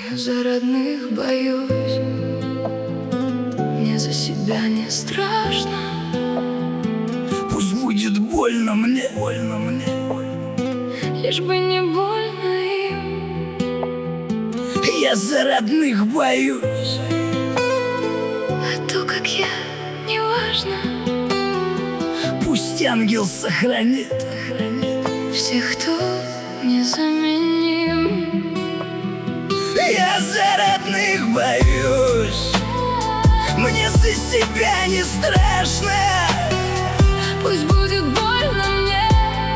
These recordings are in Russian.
Я за родных боюсь, мне за себя не страшно. Пусть будет больно мне, лишь бы не больно им. Я за родных боюсь, А то, как я, не важно. пусть ангел сохранит Всех, кто незаменим. Я за родных боюсь, мне за себя не страшно. Пусть будет больно мне,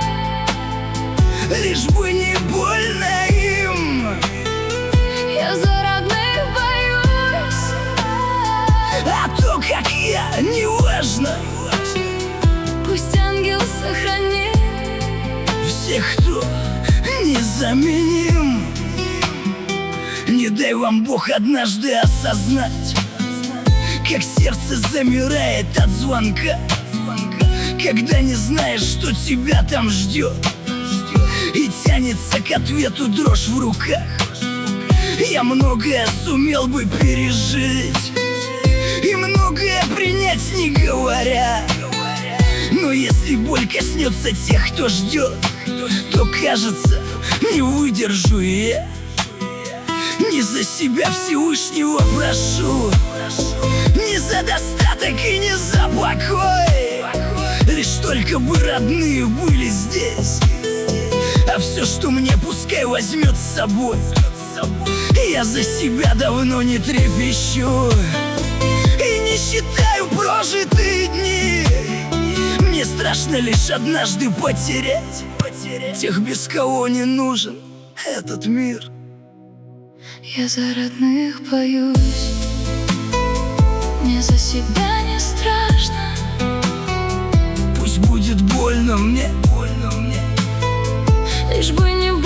Лишь бы не больно им. я за родных боюсь. А то, как я, не важно. Пусть ангел сохранит Всех, кто незаменим. Не дай вам Бог однажды осознать, как сердце замирает от звонка, когда не знаешь, что тебя там ждет, и тянется к ответу дрожь в руках. Я многое сумел бы пережить и многое принять, не говоря. Но если боль коснется тех, кто ждет, то, кажется, не выдержу и я. Не за себя Всевышнего прошу, не за достаток и не за покой, лишь только бы родные были здесь. А все, что мне, пускай возьмет с собой. Я за себя давно не трепещу и не считаю прожитые дни. Мне страшно лишь однажды потерять тех, без кого не нужен этот мир. Я за родных боюсь, мне за себя не страшно. Пусть будет больно мне, Лишь бы не